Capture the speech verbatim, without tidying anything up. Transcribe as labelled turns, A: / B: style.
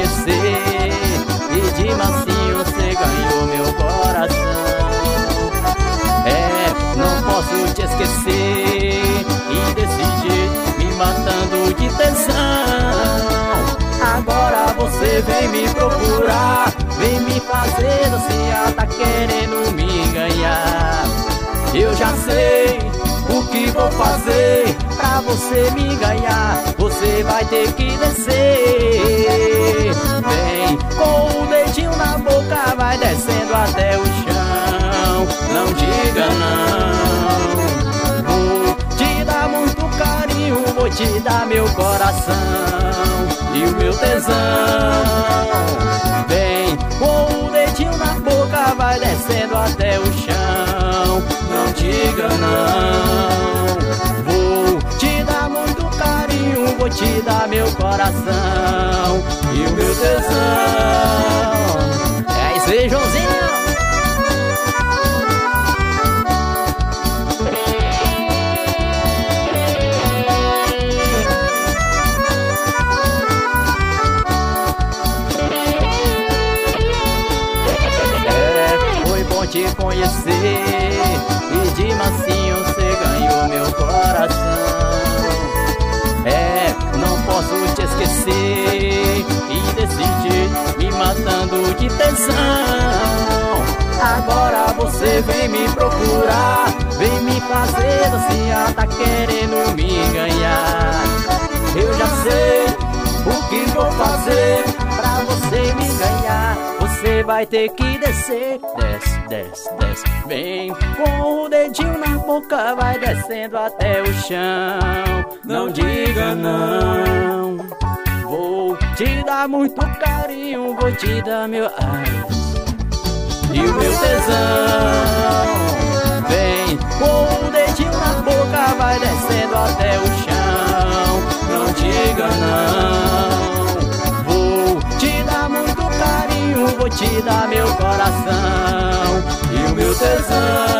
A: conhecer e de mansinho você ganhou meu coração. É, não posso te esquecer e desse jeito me matando de tesão. Agora você vem me procurar, vem me fazer ansiar, tá querendo me ganhar. Eu já sei o que vou fazer pra você me ganhar. Você vai ter que descer. Vem com o dedinho na boca, vai descendo até o chão. Não diga não. Vou te dar muito carinho, vou te dar meu coração e o meu tesão. Vem com o dedinho na boca, vai descendo até o chão. Não diga não. Vou te dar muito carinho, vou te dar meu coração e o meu tesão. É isso aí, Joãozinho. Te conhecer e de mansinho você ganhou meu coração. É, não posso te esquecer e desse jeito me matando de tesão. Agora você vem me procurar, vem me fazer ansiar, tá querendo me ganhar. Eu já sei o que vou fazer pra você me ganhar. Você vai ter que descer, desce, desce, desce. Vem com o dedinho na boca, vai descendo até o chão. Não diga não. Vou te dar muito carinho, vou te dar meu ai e o meu tesão. Vem com o dedinho na boca, vai descendo até o chão. Não diga não. Vou te dar muito carinho, vou te dar meu coração e o meu tesão.